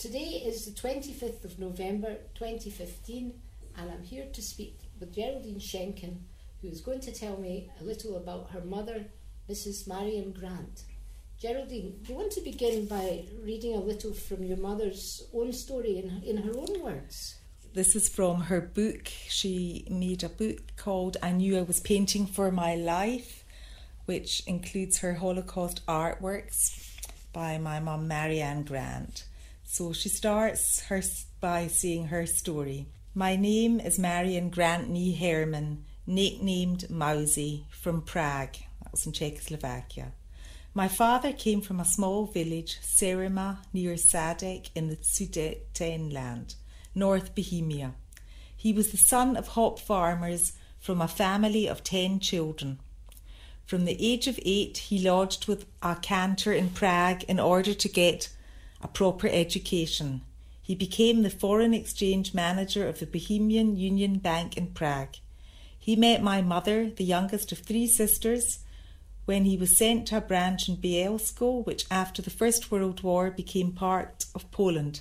Today is the 25th of November 2015, and I'm here to speak with Geraldine Schenken, who is going to tell me a little about her mother, Mrs. Marion Grant. Geraldine, do you want to begin by reading a little from your mother's own story in her own words? This is from her book. She made a book called I Knew I Was Painting for My Life, which includes her Holocaust artworks by my mum, Marianne Grant. So she starts by saying her story. My name is Marion Grant Nee Herman, nicknamed Mousy, from Prague. That was in Czechoslovakia. My father came from a small village, Serima, near Sadek in the Sudetenland, North Bohemia. He was the son of hop farmers from a family of 10 children. From the age of 8, he lodged with a cantor in Prague in order to get a proper education. He became the foreign exchange manager of the Bohemian Union Bank in Prague. He met my mother, the youngest of 3 sisters, when he was sent to a branch in Bielsko, which after the First World War became part of Poland.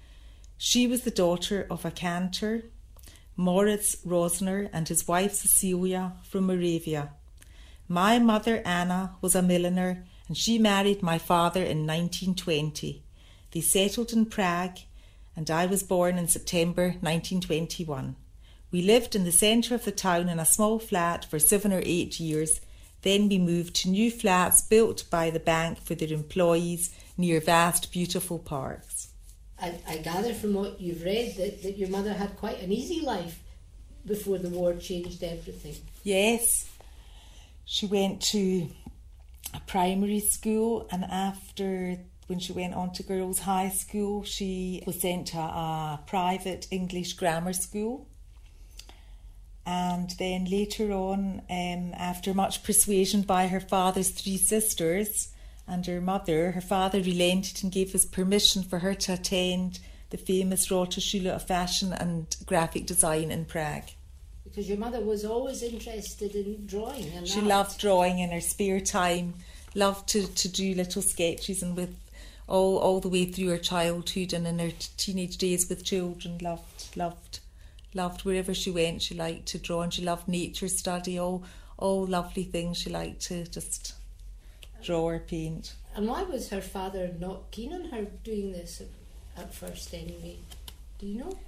She was the daughter of a cantor, Moritz Rosner, and his wife Cecilia from Moravia. My mother, Anna, was a milliner, and she married my father in 1920. They settled in Prague, and I was born in September 1921. We lived in the centre of the town in a small flat for 7 or 8 years. Then we moved to new flats built by the bank for their employees near vast, beautiful parks. I gather from what you've read that your mother had quite an easy life before the war changed everything. Yes. She went to a primary school, and after, when she went on to girls' high school, she was sent to a private English grammar school. And then later on, after much persuasion by her father's 3 sisters and her mother, her father relented and gave us permission for her to attend the famous Rote-Schule of Fashion and Graphic Design in Prague. Because your mother was always interested in drawing and She art. loved drawing in her spare time, loved to do little sketches, and with all the way through her childhood and in her teenage days with children, loved wherever she went. She liked to draw, and she loved nature study, all lovely things. She liked to just draw or paint. And why was her father not keen on her doing this at first anyway? Do you know?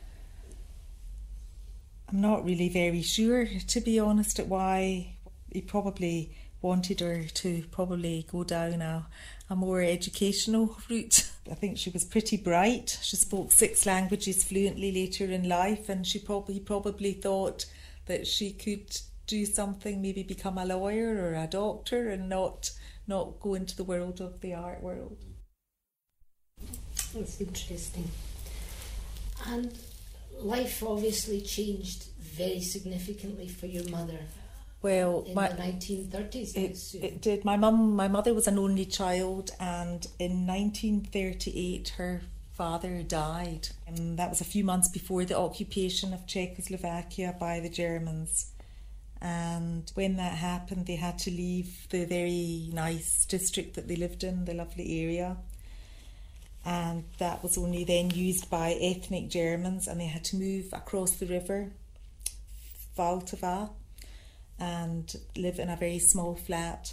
I'm not really very sure, to be honest, at why. He probably wanted her to probably go down a more educational route. I think she was pretty bright. She spoke 6 languages fluently later in life, and he probably thought that she could do something, maybe become a lawyer or a doctor, and not go into the world of the art world. That's interesting. And life obviously changed very significantly for your mother. Well, in the 1930s, it did. My mother was an only child, and in 1938 her father died. And that was a few months before the occupation of Czechoslovakia by the Germans. And when that happened, they had to leave the very nice district that they lived in, the lovely area. And that was only then used by ethnic Germans, and they had to move across the river, Vltava, and live in a very small flat.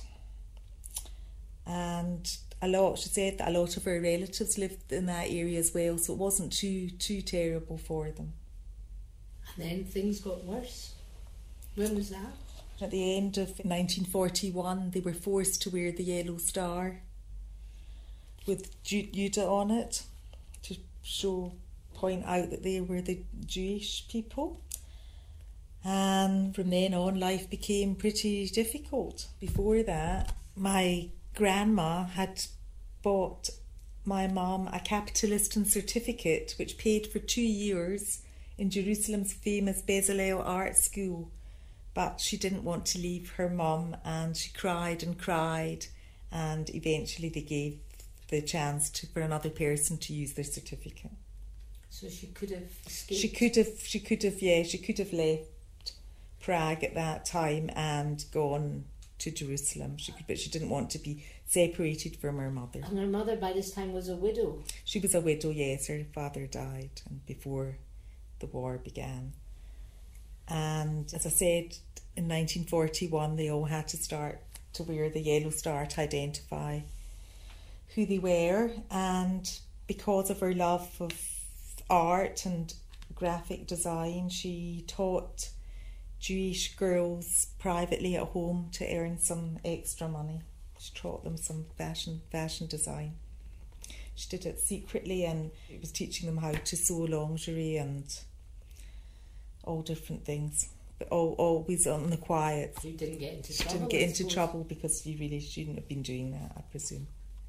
And she said that a lot of her relatives lived in that area as well, so it wasn't too terrible for them. And then things got worse. When was that? At the end of 1941, they were forced to wear the yellow star with Juda on it to point out that they were the Jewish people. And from then on, life became pretty difficult. Before that, my grandma had bought my mum a Kapitalistan certificate, which paid for 2 years in Jerusalem's famous Bezalel Art School. But she didn't want to leave her mum, and she cried and cried, and eventually they gave the chance for another person to use their certificate. So she could have escaped. She could have left Prague at that time and gone to Jerusalem. But she didn't want to be separated from her mother. And her mother by this time was a widow. She was a widow, yes. Her father died and before the war began. And as I said, in 1941 they all had to start to wear the yellow star to identify who they were. And because of her love of art and graphic design, she taught Jewish girls privately at home to earn some extra money. She taught them some fashion design. She did it secretly, and it was teaching them how to sew lingerie and all different things, but always on the quiet. You didn't get into She trouble. didn't get into trouble because you really shouldn't have been doing that, I presume.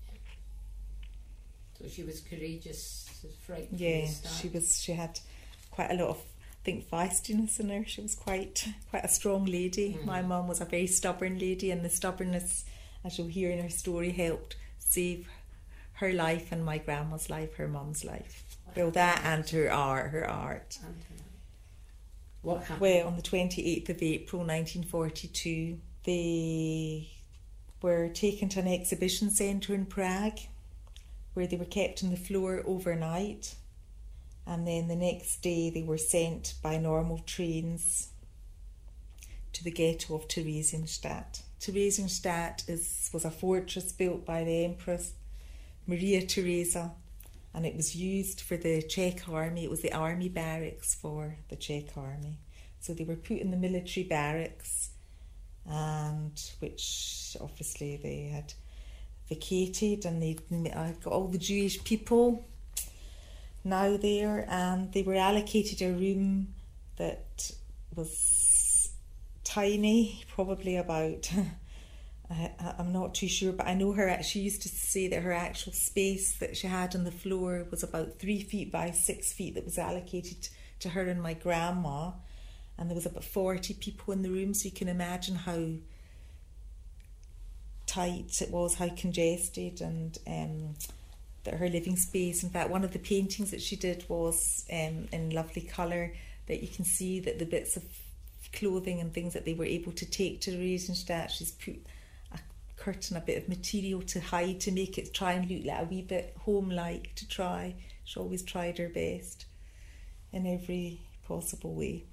So she was courageous, frightened. Yeah, she had quite a lot of, I think, feistiness in her. She was quite a strong lady. My mum was a very stubborn lady, and the stubbornness, as you'll hear in her story, helped save her life and my grandma's life, her mum's life. Well, that and her art. What happened? Well, on the 28th of April 1942, they were taken to an exhibition centre in Prague, where they were kept on the floor overnight, and then the next day they were sent by normal trains to the ghetto of Theresienstadt. Theresienstadt was a fortress built by the Empress Maria Theresa, and it was used for the Czech army. It was the army barracks for the Czech army. So they were put in the military barracks, and which obviously they had vacated, and they got all the Jewish people now there, and they were allocated a room that was tiny, probably about I'm not too sure, but I know she used to say that her actual space that she had on the floor was about 3 feet by 6 feet that was allocated to her and my grandma, and there was about 40 people in the room, so you can imagine how tight it was, how congested, and that her living space. In fact, one of the paintings that she did was in lovely colour, that you can see that the bits of clothing and things that they were able to take to Theresienstadt, she's put a curtain, a bit of material to hide, to make it try and look like a wee bit home-like, to try. She always tried her best in every possible way.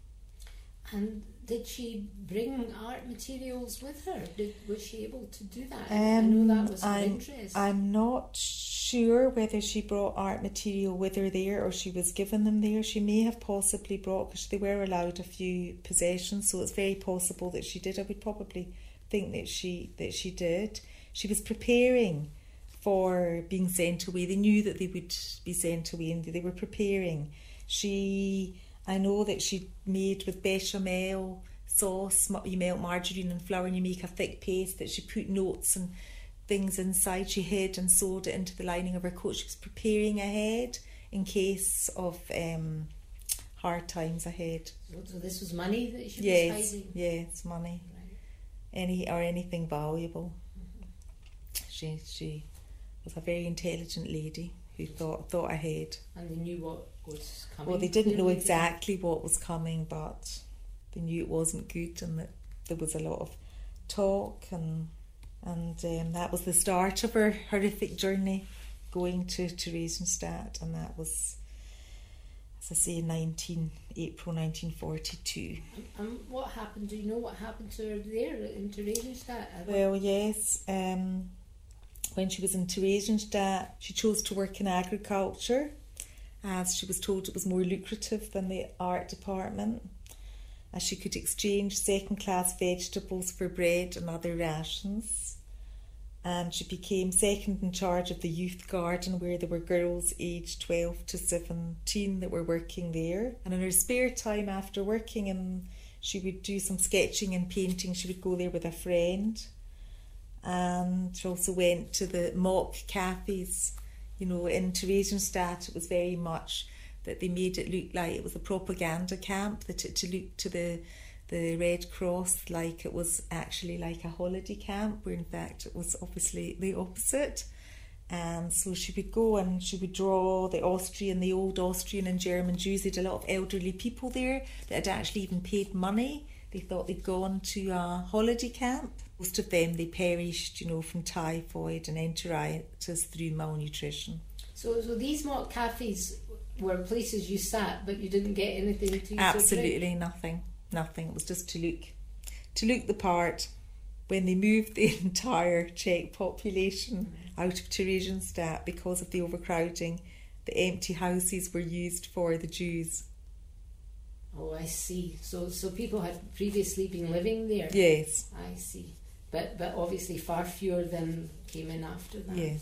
And did she bring art materials with her? Was she able to do that? I know that was her interest. I'm not sure whether she brought art material with her there or she was given them there. She may have possibly brought, because they were allowed a few possessions, so it's very possible that she did. I would probably think that she did. She was preparing for being sent away. They knew that they would be sent away, and they were preparing. I know that she made with bechamel sauce. You melt margarine and flour and you make a thick paste, that she put notes and things inside. She hid and sewed it into the lining of her coat. She was preparing ahead in case of hard times ahead. So this was money that she was hiding? Yes, money. Right. Anything valuable. Mm-hmm. She was a very intelligent lady who thought ahead. And they knew what was coming? Well, they didn't know exactly what was coming, but they knew it wasn't good, and that there was a lot of talk, and that was the start of her horrific journey going to Theresienstadt, and that was, as I say, April 1942. And what happened? Do you know what happened to her there in Theresienstadt? Well, yes. When she was in Theresienstadt, she chose to work in agriculture, as she was told it was more lucrative than the art department, as she could exchange second-class vegetables for bread and other rations. And she became second in charge of the youth garden, where there were girls aged 12 to 17 that were working there. And in her spare time after working, and she would do some sketching and painting. She would go there with a friend. And she also went to the mock cafes. You know, in Theresienstadt, it was very much that they made it look like it was a propaganda camp, that it to look to the Red Cross like it was actually like a holiday camp, where in fact it was obviously the opposite. And so she would go and she would draw the old Austrian and German Jews. They had a lot of elderly people there that had actually even paid money They thought they'd gone to a holiday camp. Most of them, they perished, from typhoid and enteritis through malnutrition. So these mock cafes were places you sat, but you didn't get anything to eat? Absolutely nothing. It was just to look the part. When they moved the entire Czech population out of Theresienstadt because of the overcrowding, the empty houses were used for the Jews. Oh, I see. So people had previously been living there? Yes. I see. But obviously far fewer than came in after that. Yeah.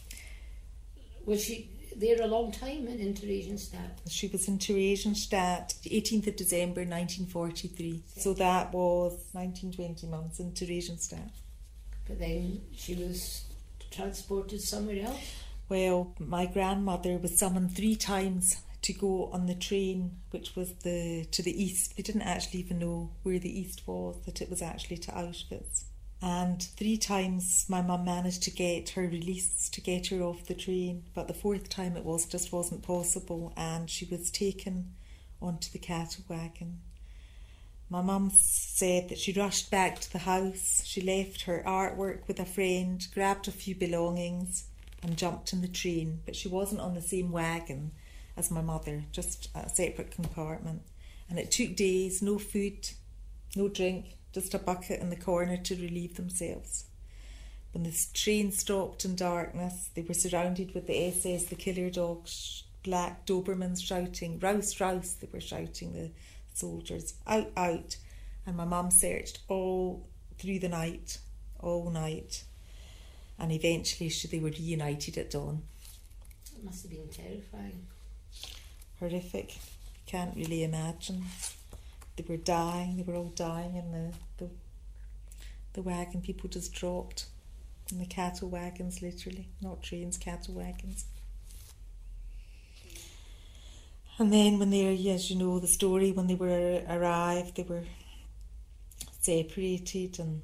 Was she there a long time in Theresienstadt? She was in Theresienstadt, 18th of December 1943. So that was 19-20 months in Theresienstadt. But then she was transported somewhere else? Well, my grandmother was summoned 3 times to go on the train, which was to the east. They didn't actually even know where the east was, that it was actually to Auschwitz. And 3 times my mum managed to get her released, to get her off the train, but the 4th time it just wasn't possible, and she was taken onto the cattle wagon. My mum said that she rushed back to the house. She left her artwork with a friend, grabbed a few belongings and jumped in the train, but she wasn't on the same wagon as my mother, just a separate compartment. And it took days, no food, no drink, just a bucket in the corner to relieve themselves. When the train stopped in darkness, they were surrounded with the SS, the killer dogs, black Dobermans shouting, "Raus, raus," they were shouting, the soldiers, "Out, out." And my mum searched all through the night, all night. And eventually they were reunited at dawn. It must have been terrifying. Horrific. Can't really imagine. They were all dying in the wagon. People just dropped in the cattle wagons, literally. Not trains, cattle wagons. And then when they, as you know the story, when they were arrived, they were separated, and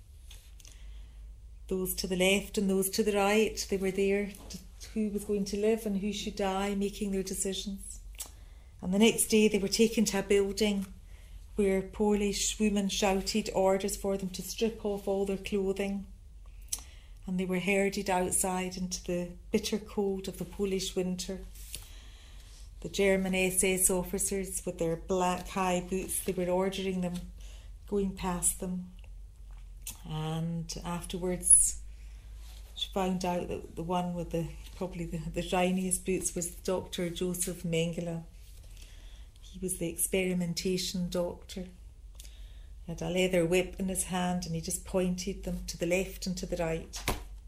those to the left and those to the right, they were there who was going to live and who should die, making their decisions. And the next day they were taken to a building where Polish women shouted orders for them to strip off all their clothing, and they were herded outside into the bitter cold of the Polish winter. The German SS officers with their black high boots, they were ordering them, going past them. And afterwards she found out that the one with probably the shiniest boots was Dr. Joseph Mengele. He was the experimentation doctor. He had a leather whip in his hand, and he just pointed them to the left and to the right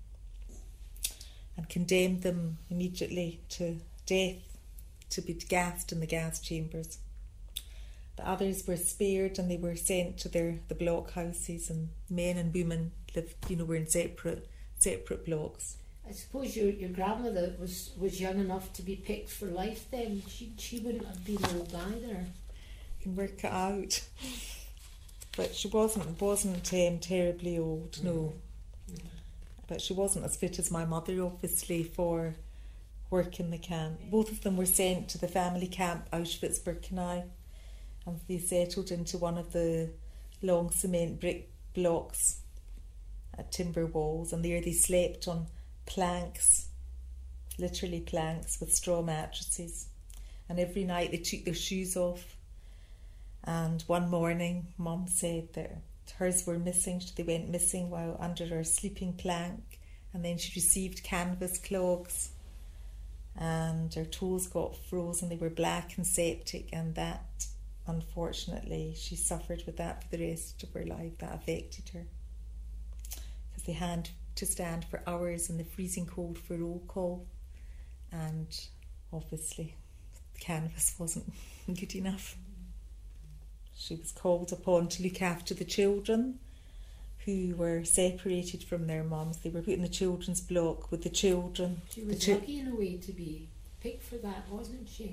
and condemned them immediately to death, to be gassed in the gas chambers. The others were spared, and they were sent to the block houses, and men and women lived, were in separate blocks. I suppose your grandmother was young enough to be picked for life then. She wouldn't have been old either. You can work it out. But she wasn't terribly old, no. Mm-hmm. But she wasn't as fit as my mother, obviously, for work in the camp. Both of them were sent to the family camp Auschwitz-Birkenau, and they settled into one of the long cement brick blocks at timber walls, and there they slept on planks, literally planks, with straw mattresses. And every night they took their shoes off. And one morning Mum said that hers were missing. They went missing while under her sleeping plank, and then she received canvas clogs, and her toes got frozen. They were black and septic, and that, unfortunately, she suffered with that for the rest of her life. That affected her, because they had to stand for hours in the freezing cold for roll call, and obviously the canvas wasn't good enough. She was called upon to look after the children who were separated from their mums. They were put in the children's block with the children. She was lucky in a way to be picked for that, wasn't she?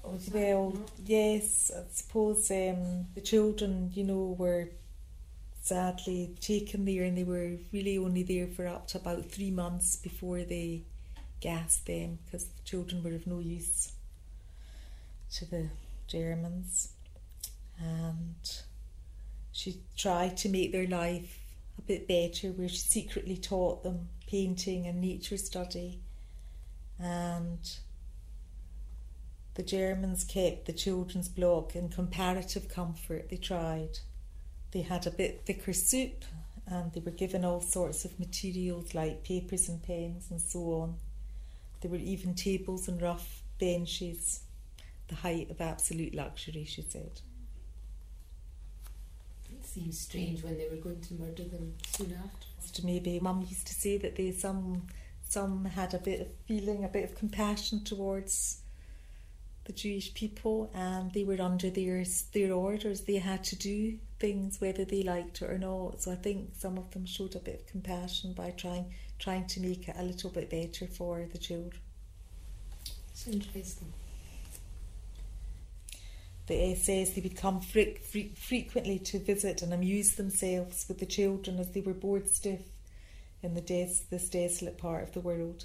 Yes, I suppose the children, were sadly taken there, and they were really only there for up to about 3 months before they gassed them, because the children were of no use to the Germans. And she tried to make their life a bit better, where she secretly taught them painting and nature study. And the Germans kept the children's block in comparative comfort. They tried. They had a bit thicker soup, and they were given all sorts of materials like papers and pens and so on. There were even tables and rough benches, the height of absolute luxury, she said. It seems strange when they were going to murder them soon after. Maybe Mum used to say that some had a bit of feeling, a bit of compassion towards the Jewish people, and they were under their orders. They had to do things whether they liked it or not. So I think some of them showed a bit of compassion by trying to make it a little bit better for the children. It's interesting. The SS, they would come frequently to visit and amuse themselves with the children as they were bored stiff in this desolate part of the world.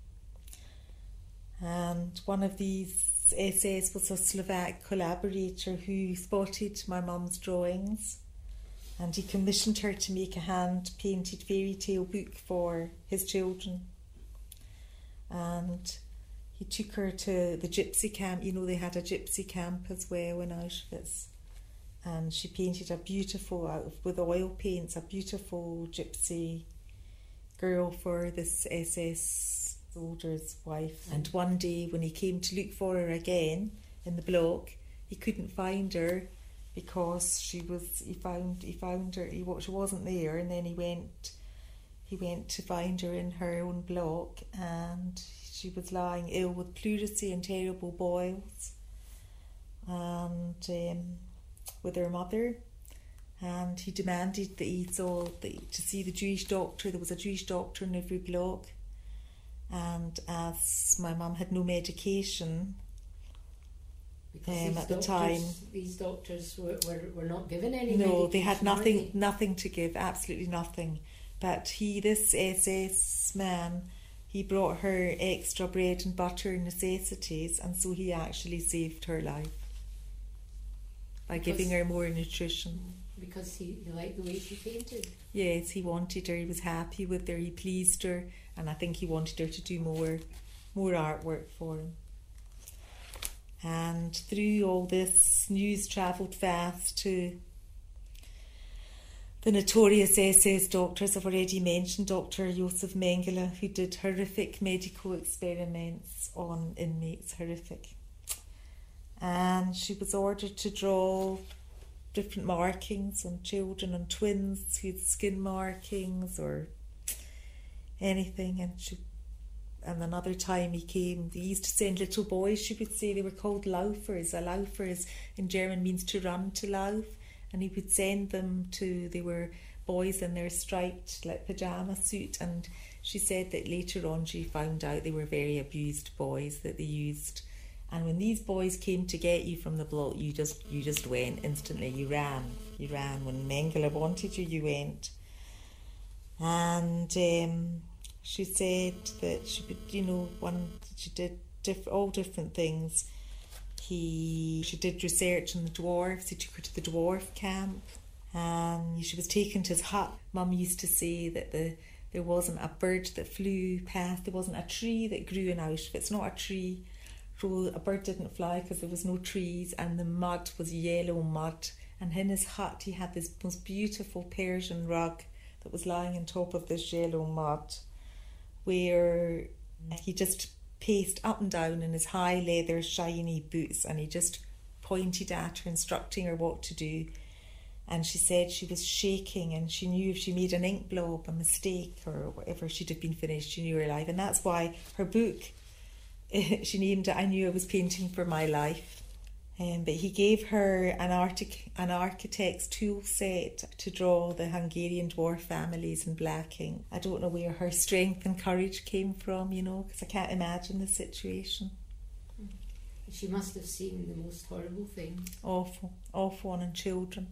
And one of these SS was a Slovak collaborator who spotted my mum's drawings, and he commissioned her to make a hand-painted fairy tale book for his children. And he took her to the gypsy camp. You know, they had a gypsy camp as well in Auschwitz. And she painted with oil paints, a beautiful gypsy girl for this SS soldier's wife. And one day when he came to look for her again in the block, he couldn't find her because she wasn't there. And then he went to find her in her own block, and she was lying ill with pleurisy and terrible boils, and with her mother. And he demanded that to see the Jewish doctor. There was a Jewish doctor in every block, and as my mum had no medication at the time, these doctors were not given any. No, they had nothing to give, absolutely nothing. But this SS man, he brought her extra bread and butter necessities, and so he actually saved her life by giving her more nutrition. Because he liked the way she painted. Yes, he wanted her, he was happy with her, he pleased her, and I think he wanted her to do more artwork for him. And through all this, news travelled fast to the notorious SS doctors I've already mentioned, Dr. Josef Mengele, who did horrific medical experiments on inmates, horrific. And she was ordered to draw different markings on children, on twins who had skin markings or anything. And another time he came, they used to send little boys, she would say, they were called Laufers. A Laufer in German means to run, to lauf. And he would send them they were boys in their striped pyjama suit, and she said that later on she found out they were very abused boys that they used. And when these boys came to get you from the block, you just went instantly. You ran. When Mengele wanted you, you went. And she said that she would, she did all different things. She did research on the dwarves. He took her to the dwarf camp, and she was taken to his hut. Mum used to say that there wasn't a bird that flew past. There wasn't a tree that grew in Auschwitz. Not a tree. So a bird didn't fly because there was no trees, and the mud was yellow mud. And in his hut, he had this most beautiful Persian rug that was lying on top of this yellow mud, where he just paced up and down in his high leather shiny boots, and he just pointed at her, instructing her what to do. And she said she was shaking, and she knew if she made an ink blob, a mistake or whatever, she'd have been finished. She knew her life, and that's why her book, she named it I Knew I Was Painting for My Life. But he gave her an architect's tool set to draw the Hungarian dwarf families in black ink. I don't know where her strength and courage came from, because I can't imagine the situation. She must have seen the most horrible things. Awful on children,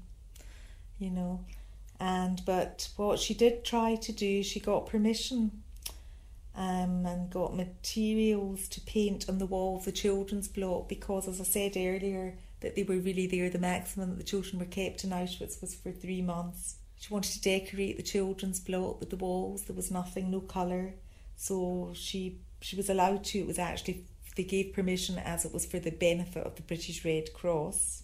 But what she did try to do, she got permission and got materials to paint on the wall of the children's block, because, as I said earlier, that they were really there. The maximum that the children were kept in Auschwitz was for 3 months. She wanted to decorate the children's block with the walls. There was nothing, no colour. So she was allowed to. It was actually, they gave permission as it was for the benefit of the British Red Cross.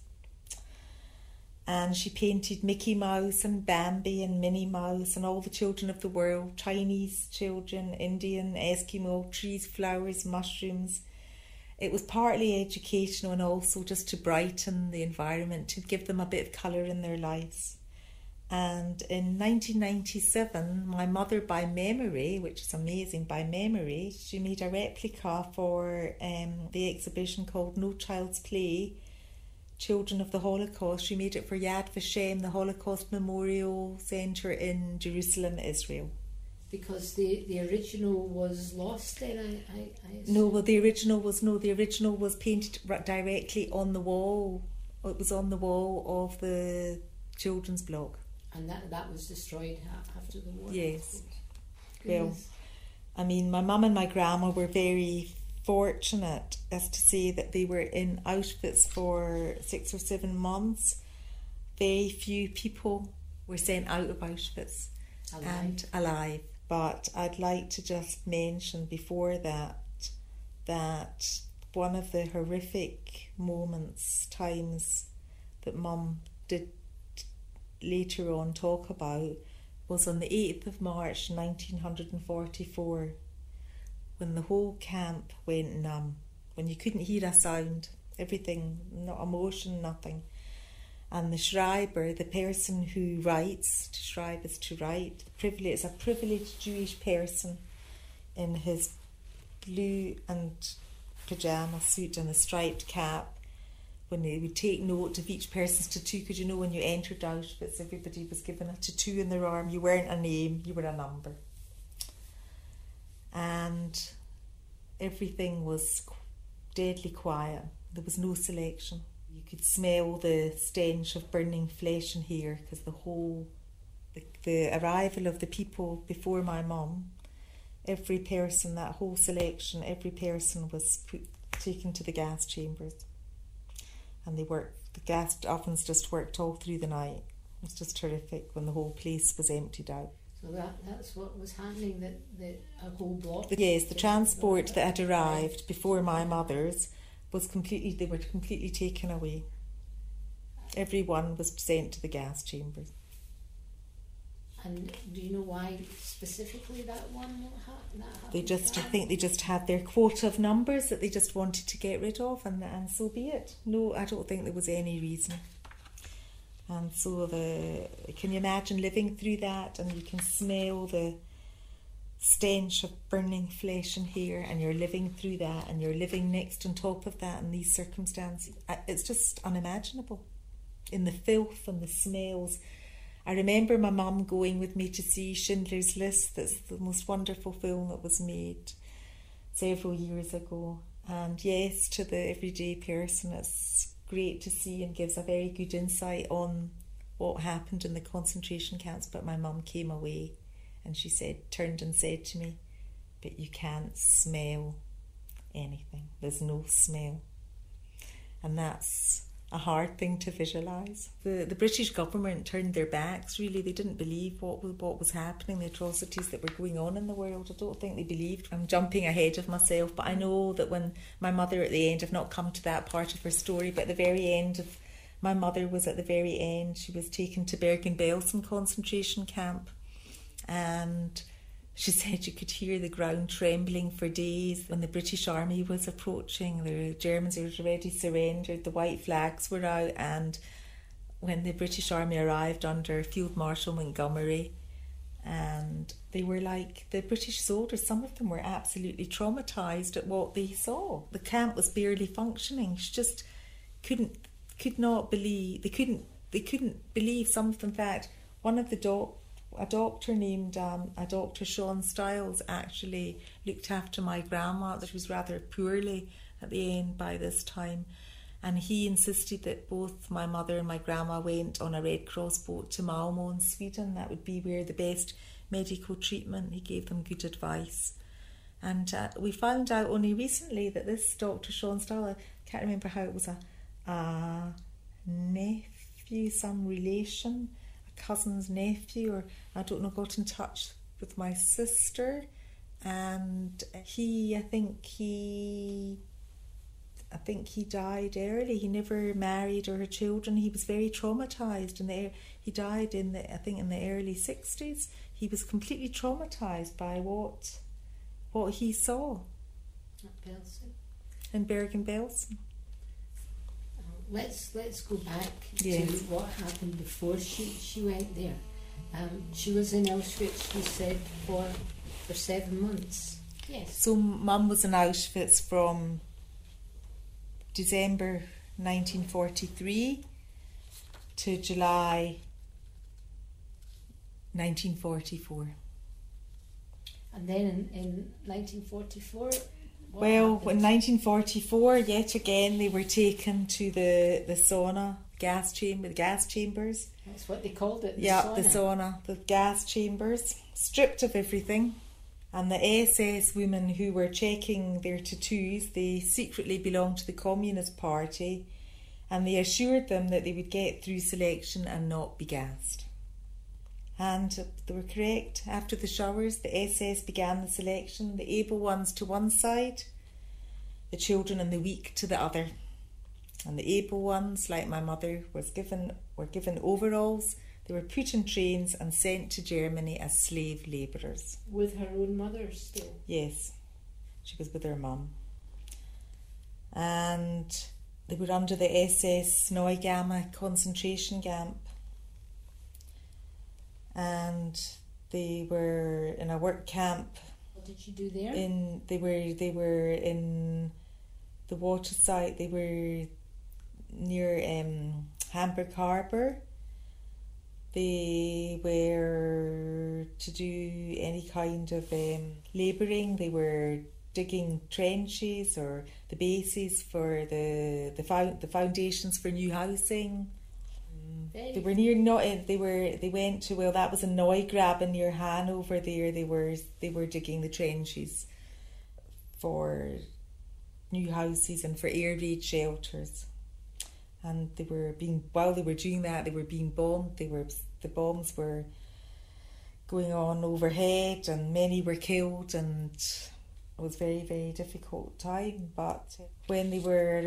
And she painted Mickey Mouse and Bambi and Minnie Mouse and all the children of the world, Chinese children, Indian, Eskimo, trees, flowers, mushrooms. It was partly educational and also just to brighten the environment, to give them a bit of colour in their lives. And in 1997, my mother, by memory, which is amazing, by memory, she made a replica for the exhibition called No Child's Play, Children of the Holocaust. She made it for Yad Vashem, the Holocaust Memorial Centre in Jerusalem, Israel. Because the original was lost then, I No, well, the original was painted directly on the wall. It was on the wall of the children's block. And that was destroyed after the war? Yes. Well, I mean, my mum and my grandma were very fortunate as to say that they were in Auschwitz for 6 or 7 months. Very few people were sent out of Auschwitz alive. But I'd like to just mention before that one of the horrific times that Mum did later on talk about was on the 8th of March 1944, when the whole camp went numb, when you couldn't hear a sound, everything, not emotion, nothing. And the Schreiber, the person who writes, to schreibe is to write, is a privileged Jewish person in his blue and pyjama suit and a striped cap, when they would take note of each person's tattoo, because you know when you entered Auschwitz everybody was given a tattoo in their arm. You weren't a name, you were a number. And everything was deadly quiet. There was no selection. You could smell the stench of burning flesh in here, because the arrival of the people before my mum, every person, that whole selection, every person was taken to the gas chambers. And the gas ovens just worked all through the night. It was just terrific when the whole place was emptied out. So that's what was happening, that a whole block? Yes, the transport that had arrived before my mother's they were completely taken away. Everyone was sent to the gas chambers. And do you know why specifically that one happened? I think they just had their quota of numbers that they just wanted to get rid of, and so be it. No, I don't think there was any reason. And so can you imagine living through that, and you can smell the stench of burning flesh and hair, and you're living through that, and you're living next on top of that in these circumstances. It's just unimaginable. In the filth and the smells. I remember my mum going with me to see Schindler's List. That's the most wonderful film that was made several years ago. And yes, to the everyday person, it's great to see and gives a very good insight on what happened in the concentration camps. But my mum came away and she turned and said to me, "But you can't smell anything. There's no smell." And that's a hard thing to visualise. The British government turned their backs, really. They didn't believe what was happening, the atrocities that were going on in the world. I don't think they believed. I'm jumping ahead of myself, but I know that when my mother at the end, I've not come to that part of her story, but at the very end of my mother was at the very end, she was taken to Bergen-Belsen concentration camp, and she said you could hear the ground trembling for days when the British Army was approaching. The Germans had already surrendered, the white flags were out, and when the British Army arrived under Field Marshal Montgomery, and they were like, the British soldiers, some of them were absolutely traumatised at what they saw. The camp was barely functioning. She just could not believe, they couldn't believe some of them. In fact, one of a doctor named Dr. Sean Stiles actually looked after my grandma. She was rather poorly at the end by this time, and he insisted that both my mother and my grandma went on a Red Cross boat to Malmö in Sweden. That would be where the best medical treatment. He gave them good advice, and we found out only recently that this Dr. Sean Stiles, I can't remember how, it was a a nephew, some relation, a cousin's nephew, or I don't know, got in touch with my sister, and I think he died early. He never married or had children. He was very traumatised, and he died in the early 60s. He was completely traumatised by what he saw. At Belsen. In Bergen-Belsen. Let's go back Yes. to what happened before she went there. She was in Auschwitz, you said, for 7 months. Yes. So Mum was in Auschwitz from December 1943 to July 1944. And then in 1944, Well, in 1944, yet again, they were taken to the sauna, the gas chambers. That's what they called it. The sauna, the gas chambers, stripped of everything. And the SS women who were checking their tattoos, they secretly belonged to the Communist Party, and they assured them that they would get through selection and not be gassed. And they were correct. After the showers, the SS began the selection, the able ones to one side, the children and the weak to the other. And the able ones, like my mother, were given overalls. They were put in trains and sent to Germany as slave labourers. With her own mother still? Yes, she was with her mum. And they were under the SS Neugamme concentration camp. And they were in a work camp. What did you do there? They were in the water site. They were near Hamburg Harbour. They were to do any kind of labouring. They were digging trenches or the bases for the foundations for new housing. They were near they went to, well, that was in Neugraben near Hanover. There they were digging the trenches for new houses and for air raid shelters. And while they were doing that, they were being bombed. The bombs were going on overhead, and many were killed, and it was a very, very difficult time. But when they were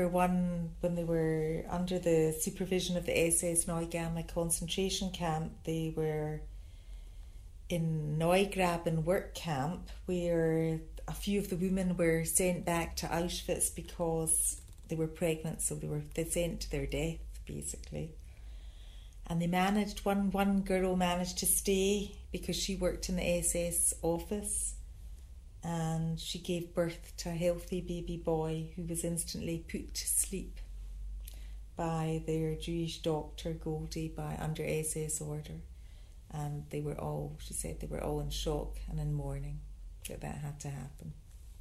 under the supervision of the SS Neugamme concentration camp, they were in Neugraben work camp, where a few of the women were sent back to Auschwitz because they were pregnant, so they sent to their death, basically. And one girl managed to stay because she worked in the SS office, and she gave birth to a healthy baby boy who was instantly put to sleep by their Jewish doctor Goldie under SS order. And she said they were all in shock and in mourning that had to happen.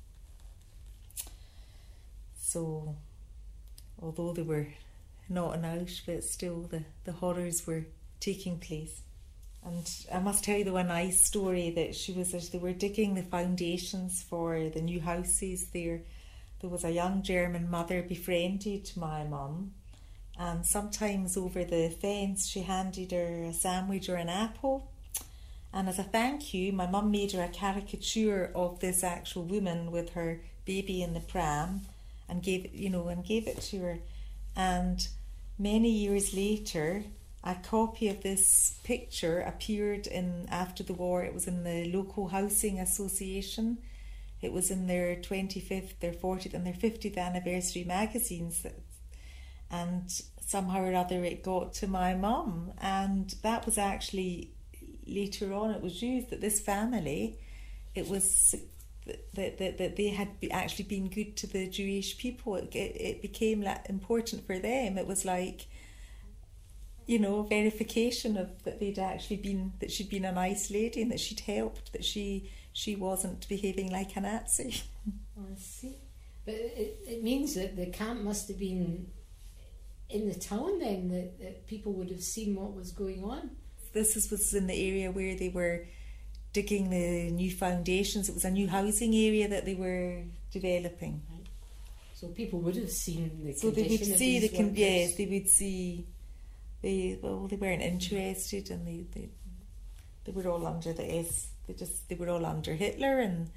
So, although they were not in Auschwitz, still the horrors were taking place. And I must tell you the one nice story that as they were digging the foundations for the new houses there was a young German mother befriended my mum, and sometimes over the fence she handed her a sandwich or an apple, and as a thank you my mum made her a caricature of this actual woman with her baby in the pram and gave it to her. And many years later, a copy of this picture appeared after the war. It was in the local housing association. It was in their 25th, their 40th and their 50th anniversary magazines. And somehow or other it got to my mum. And that was actually, later on, it was used that this family, it was that they had actually been good to the Jewish people. It became important for them. It was like, verification of that she'd been a nice lady and that she'd helped, that she wasn't behaving like a Nazi. Oh, I see. But it means that the camp must have been in the town then, that people would have seen what was going on. This was in the area where they were digging the new foundations. It was a new housing area that they were developing. Right. So people would have seen the So they would condition of see these workers. yes, they would see. They weren't interested, and they were all under they were all under Hitler, and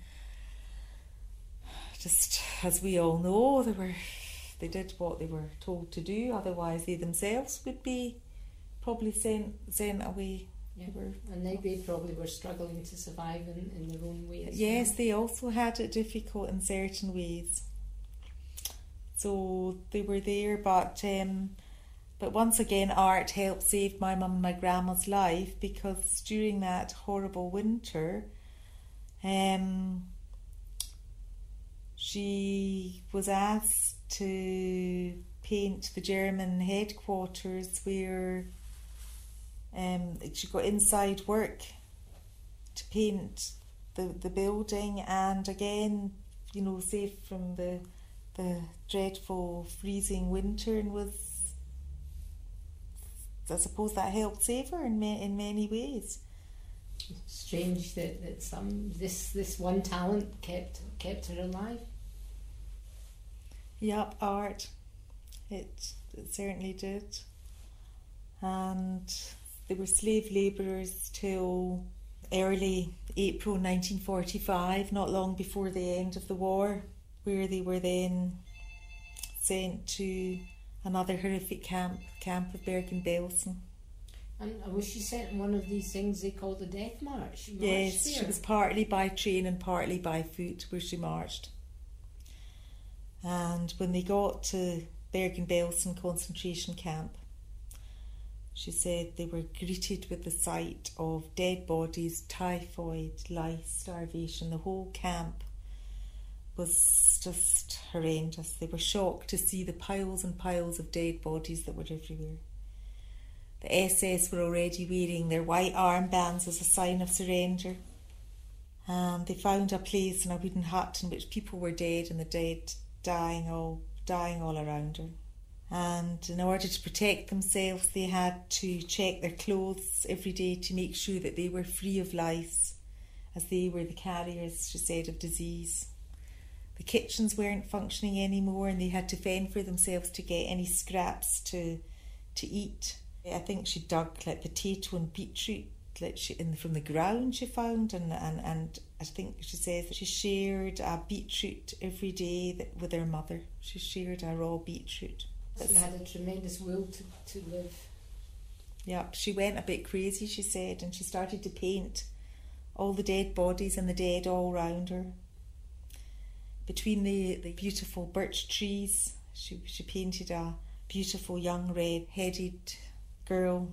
just as we all know, they did what they were told to do. Otherwise, they themselves would be probably sent away. Yeah. And they probably were struggling to survive in their own way as yes, well. they also had it difficult in certain ways. So they were there, but once again, art helped save my mum and my grandma's life, because during that horrible winter, she was asked to paint the German headquarters, where she got inside work to paint the building, and again, saved from the dreadful freezing winter, and I suppose that helped save her in many ways. Strange that this one talent kept her alive. Yep, art. It certainly did. And they were slave labourers till early April 1945, not long before the end of the war, where they were then sent to another horrific camp of Bergen-Belsen. And was she sent in one of these things they call the Death March? Yes, she was partly by train and partly by foot where she marched. And when they got to Bergen-Belsen concentration camp, she said they were greeted with the sight of dead bodies, typhoid, lice, starvation. The whole camp was just horrendous. They were shocked to see the piles and piles of dead bodies that were everywhere. The SS were already wearing their white armbands as a sign of surrender. And they found a place in a wooden hut in which people were dead, and the dead dying all around her. And in order to protect themselves, they had to check their clothes every day to make sure that they were free of lice, as they were the carriers, she said, of disease. The kitchens weren't functioning anymore, and they had to fend for themselves to get any scraps to eat. I think she dug like potato and beetroot from the ground she found, and I think she says that she shared a beetroot every day with her mother. She shared a raw beetroot. She had a tremendous will to live. Yep, she went a bit crazy, she said, and she started to paint all the dead bodies and the dead all round her. Between the beautiful birch trees, she painted a beautiful young red-headed girl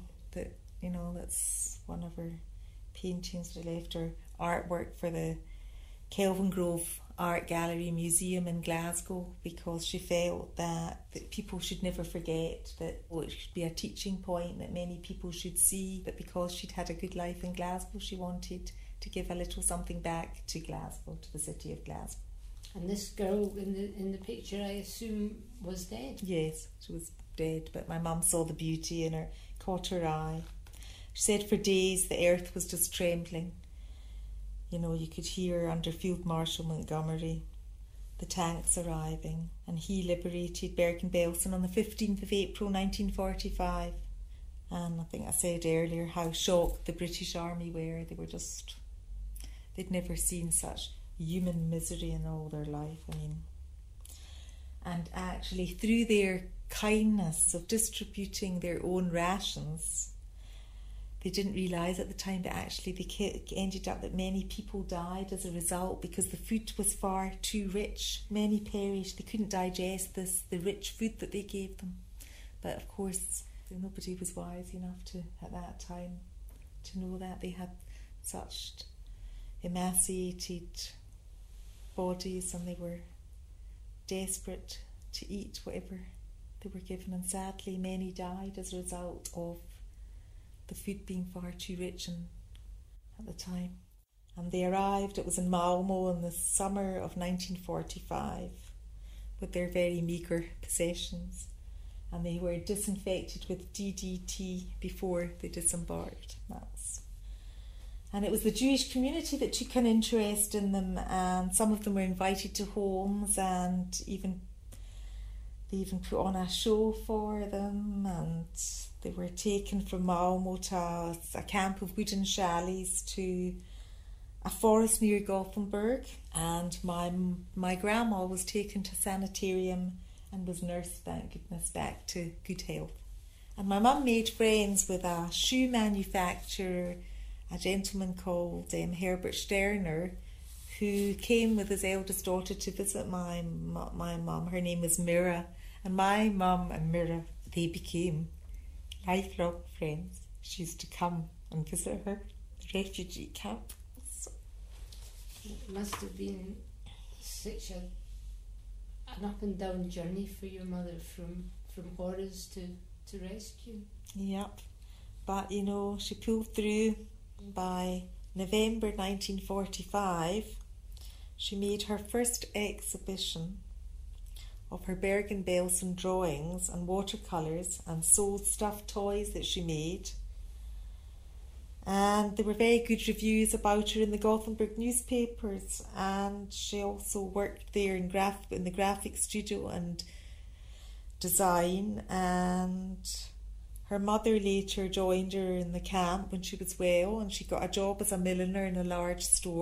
that's one of her paintings. She left her artwork for the Kelvingrove Art Gallery Museum in Glasgow, because she felt that people should never forget that it should be a teaching point that many people should see, that because she'd had a good life in Glasgow, she wanted to give a little something back to Glasgow, to the city of Glasgow. And this girl in the picture, I assume, was dead? Yes, she was dead, but my mum saw the beauty in her, caught her eye. She said for days the earth was just trembling. You could hear under Field Marshal Montgomery the tanks arriving, and he liberated Bergen-Belsen on the 15th of April 1945. And I think I said earlier how shocked the British Army were. They'd never seen such human misery in all their life. And actually through their kindness of distributing their own rations, they didn't realise at the time that actually they ended up that many people died as a result, because the food was far too rich. Many perished. They couldn't digest the rich food that they gave them. But of course, nobody was wise enough at that time to know that they had such emaciated bodies, and they were desperate to eat whatever they were given. And sadly, many died as a result of the food being far too rich at the time. And they arrived, it was in Malmo in the summer of 1945, with their very meagre possessions, and they were disinfected with DDT before they disembarked. And it was the Jewish community that took an interest in them, and some of them were invited to homes, and even They even put on a show for them, and they were taken from Malmo to a camp of wooden chalets to a forest near Gothenburg, and my grandma was taken to sanitarium and was nursed, thank goodness, back to good health. And my mum made friends with a shoe manufacturer, a gentleman called Herbert Sterner, who came with his eldest daughter to visit my mum. Her name was Mira, and my mum and Mira, they became lifelong friends. She used to come and visit her at the refugee camp. So. It must have been such an up and down journey for your mother, from horrors to rescue. Yep, but you know, she pulled through. By November 1945, she made her first exhibition of her Bergen-Belsen drawings and watercolours, and sold stuffed toys that she made. And there were very good reviews about her in the Gothenburg newspapers, and she also worked there in the graphic studio and design, and her mother later joined her in the camp when she was well, and she got a job as a milliner in a large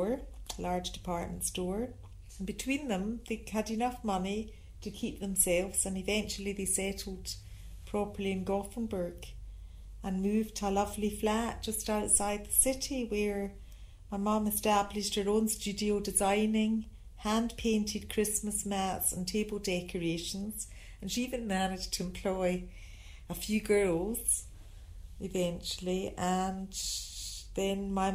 department store. And between them, they had enough money to keep themselves, and eventually they settled properly in Gothenburg and moved to a lovely flat just outside the city, where my mum established her own studio designing hand-painted Christmas mats and table decorations, and she even managed to employ a few girls eventually. And then my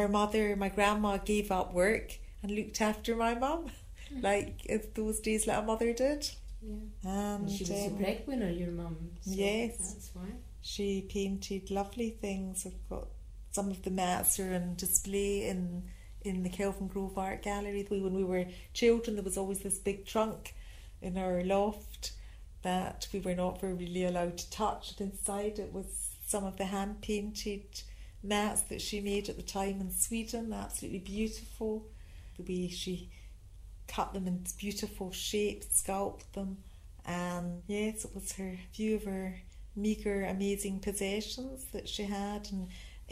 grandma gave up work and looked after my mum, like those days like a mother did. Yeah. And she was a breadwinner, your mum. So yes, that's why. She painted lovely things. I've got some of the mats are on display in the Kelvin Grove Art Gallery. When we were children, there was always this big trunk in our loft that we were not really allowed to touch. And inside it was some of the hand-painted mats that she made at the time in Sweden, absolutely beautiful. The way she cut them in beautiful shapes, sculpted them, and yes, it was her view of her meagre, amazing possessions that she had. And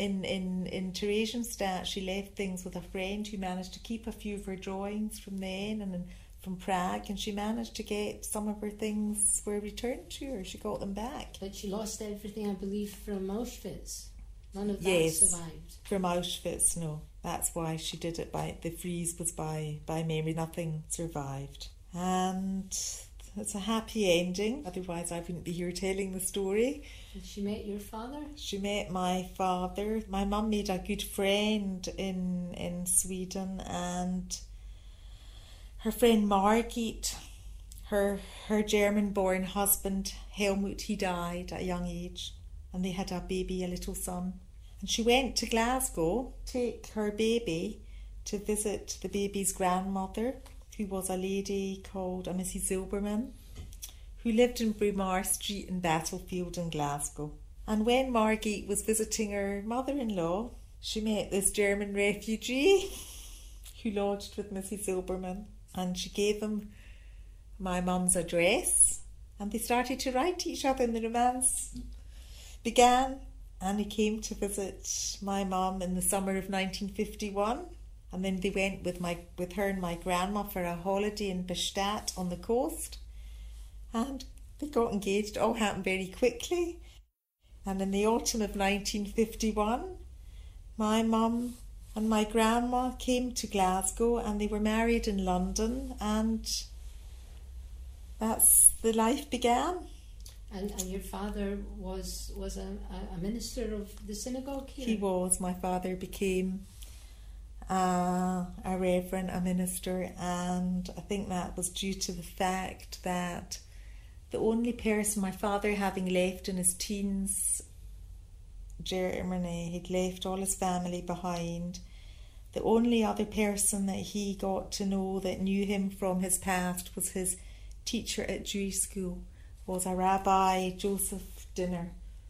in Theresienstadt, she left things with a friend who managed to keep a few of her drawings from then and from Prague, and she managed to get some of her things were returned to her. She got them back. But she lost everything, I believe, from Auschwitz. None of that survived. From Auschwitz, no. That's why she did it the freeze was by memory. Nothing survived. And it's a happy ending. Otherwise I wouldn't be here telling the story. And she met your father? She met my father. My mum made a good friend in Sweden, and her friend Margit, her German-born husband Helmut, he died at a young age, and they had a baby, a little son. And she went to Glasgow to take her baby to visit the baby's grandmother, who was a lady called Mrs. Zilberman, who lived in Braemar Street in Battlefield in Glasgow. And when Margit was visiting her mother-in-law, she met this German refugee who lodged with Mrs. Zilberman. And she gave him my mum's address, and they started to write to each other, and the romance began. And he came to visit my mum in the summer of 1951, and then they went with her and my grandma for a holiday in Bestadt on the coast, and they got engaged. It all happened very quickly. And in the autumn of 1951, my mum and my grandma came to Glasgow, and they were married in London, and that's the life began. And your father was a minister of the synagogue here? He was. My father became a reverend, a minister, and I think that was due to the fact that the only person, my father having left in his teens Germany, he'd left all his family behind. The only other person that he got to know that knew him from his past was his teacher at Jewish school, was a Rabbi Joseph Dinner,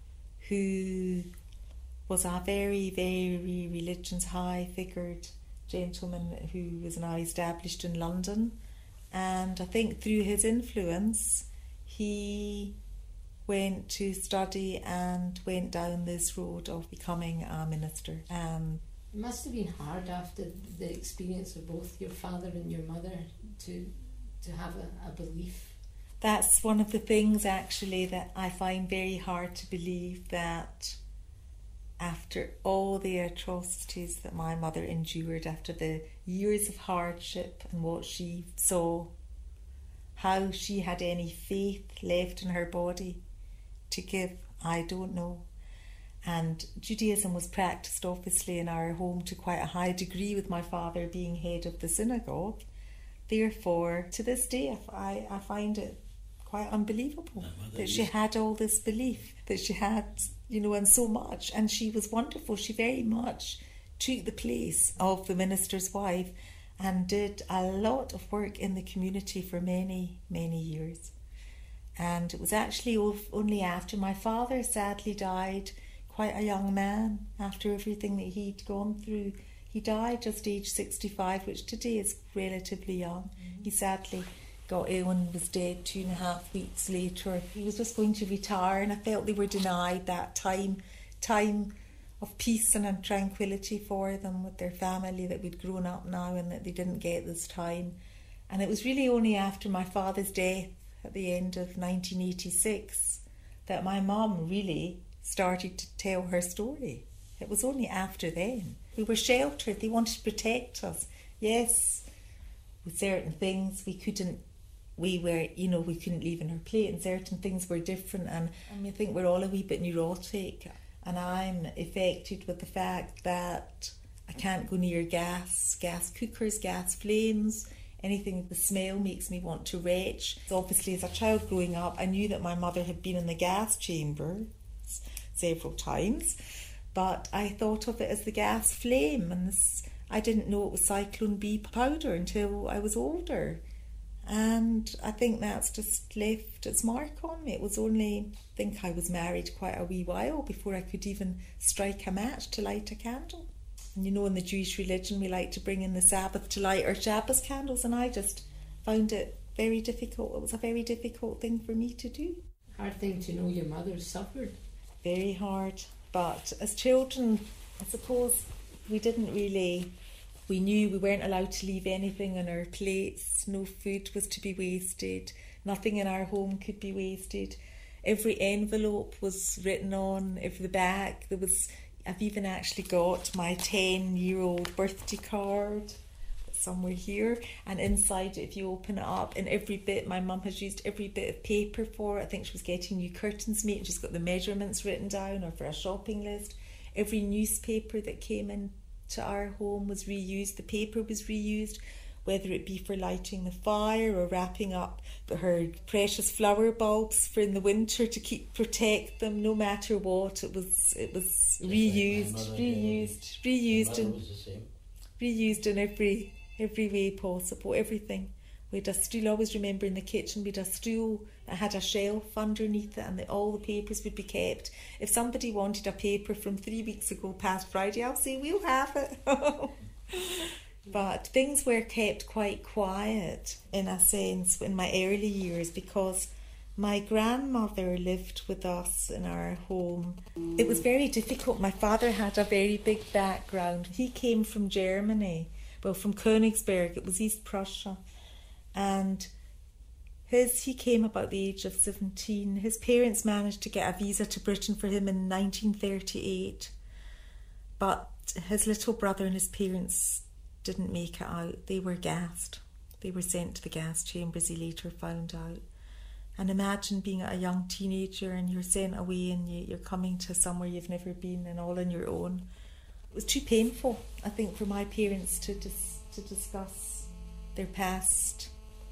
who was a very, very religious, high-figured gentleman who was now established in London. And I think through his influence, he went to study and went down this road of becoming a minister. It must have been hard after the experience of both your father and your mother to have a belief. That's one of the things actually that I find very hard to believe, that after all the atrocities that my mother endured, after the years of hardship and what she saw, how she had any faith left in her body to give, I don't know. And Judaism was practiced obviously in our home to quite a high degree, with my father being head of the synagogue. Therefore, to this day, I find it quite unbelievable that she had all this belief, that she had, and so much. And she was wonderful. She very much took the place of the minister's wife and did a lot of work in the community for many, many years. And it was actually only after my father sadly died, quite a young man, after everything that he'd gone through. He died just age 65, which today is relatively young. He sadly got ill and was dead 2.5 weeks later. He was just going to retire, and I felt they were denied that time of peace and tranquility for them with their family, that we'd grown up now and that they didn't get this time. And it was really only after my father's death at the end of 1986 that my mum really started to tell her story. It was only after then. We were sheltered. They wanted to protect us. Yes, with certain things we couldn't leave in our plate, and certain things were different, and I think we're all a wee bit neurotic, and I'm affected with the fact that I can't go near gas cookers, gas flames. Anything with the smell makes me want to retch. So obviously, as a child growing up, I knew that my mother had been in the gas chamber several times, but I thought of it as the gas flame, and I didn't know it was Cyclone B powder until I was older. And I think that's just left its mark on me. It was only, I think I was married quite a wee while before I could even strike a match to light a candle. And in the Jewish religion, we like to bring in the Sabbath to light our Shabbos candles, and I just found it very difficult. It was a very difficult thing for me to do. Hard thing to know your mother suffered. Very hard. But as children, I suppose we knew we weren't allowed to leave anything on our plates. No food was to be wasted. Nothing in our home could be wasted. Every envelope was written on, every back. I've even actually got my 10-year-old birthday card somewhere here, and inside, if you open it up, in every bit, my mum has used every bit of paper for it. I think she was getting new curtains made, and she's got the measurements written down, or for a shopping list. Every newspaper that came in to our home was reused. The paper was reused, whether it be for lighting the fire or wrapping up her precious flower bulbs for in the winter to protect them. No matter what, it was reused in every way possible. Everything. We had a stool. I always remember in the kitchen we had a stool that had a shelf underneath it, and all the papers would be kept. If somebody wanted a paper from 3 weeks ago past Friday, I'll say we'll have it. But things were kept quite quiet in a sense in my early years, because my grandmother lived with us in our home. It was very difficult. My father had a very big background. He came from Germany, from Königsberg. It was East Prussia. And he came about the age of 17. His parents managed to get a visa to Britain for him in 1938. But his little brother and his parents didn't make it out. They were gassed. They were sent to the gas chambers, he later found out. And imagine being a young teenager and you're sent away and you're coming to somewhere you've never been and all on your own. It was too painful, I think, for my parents to discuss their past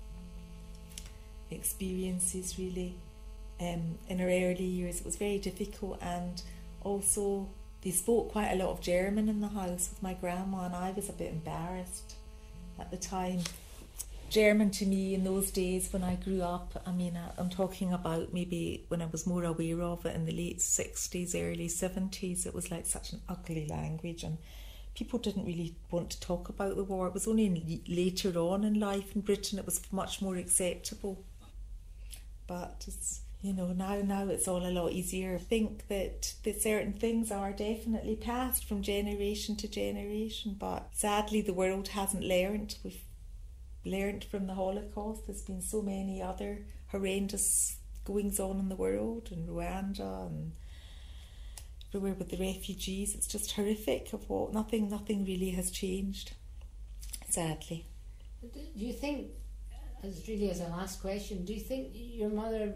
experiences, really. In our early years, it was very difficult, and also they spoke quite a lot of German in the house with my grandma, and I was a bit embarrassed at the time. German to me in those days when I grew up, I'm talking about maybe when I was more aware of it in the late 60s, early 70s, it was like such an ugly language, and people didn't really want to talk about the war. It was only later on in life in Britain it was much more acceptable. but it's, now it's all a lot easier. I think that certain things are definitely passed from generation to generation, but sadly the world hasn't learned. We've learned from the Holocaust. There's been so many other horrendous goings on in the world, in Rwanda and everywhere with the refugees. It's just horrific of what nothing really has changed, sadly. Do you think, as a last question, do you think your mother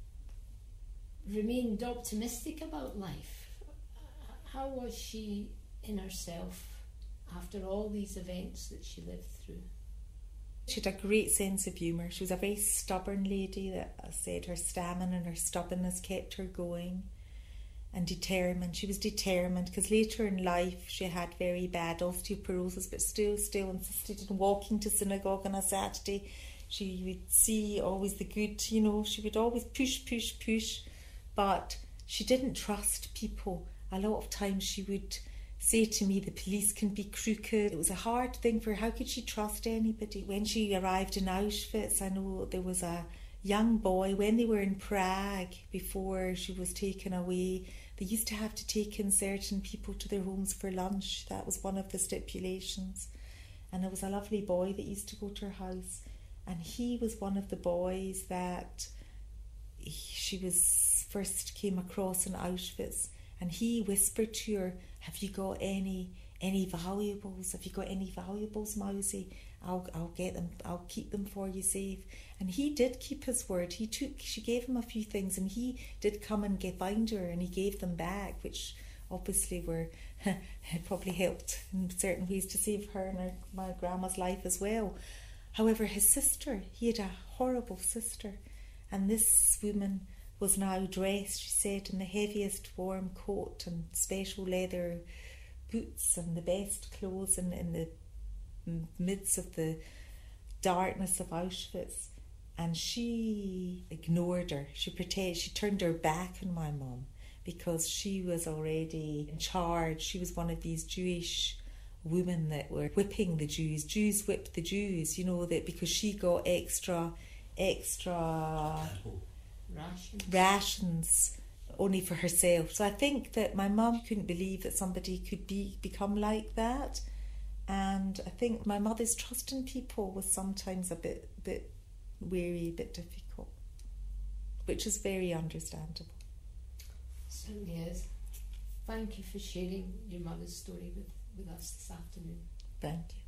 remained optimistic about life? How was she in herself after all these events that she lived through? She had a great sense of humour. She was a very stubborn lady that, I said, her stamina and her stubbornness kept her going, and determined. She was determined because later in life she had very bad osteoporosis, but still insisted in walking to synagogue on a Saturday. She would see always the good, she would always push, but she didn't trust people. A lot of times she would say to me, the police can be crooked. It was a hard thing for her. How could she trust anybody? When she arrived in Auschwitz, I know there was a young boy, when they were in Prague, before she was taken away, they used to have to take in certain people to their homes for lunch. That was one of the stipulations. And there was a lovely boy that used to go to her house, and he was one of the boys that she was first came across in Auschwitz, and he whispered to her, have you got any valuables? Have you got any valuables, Mousy? I'll get them. I'll keep them for you safe. And he did keep his word. She gave him a few things, and he did come and find her, and he gave them back, which obviously probably helped in certain ways to save her and my grandma's life as well. However, his sister, he had a horrible sister, and this woman was now dressed, she said, in the heaviest warm coat and special leather boots and the best clothes in the midst of the darkness of Auschwitz. And she ignored her. She turned her back on my mum because she was already in charge. She was one of these Jewish women that were whipping the Jews. Jews whipped the Jews, that because she got extra rations only for herself. So I think that my mum couldn't believe that somebody could become like that, and I think my mother's trust in people was sometimes a bit weary, a bit difficult, which is very understandable. Certainly is. Thank you for sharing your mother's story with us this afternoon. Thank you.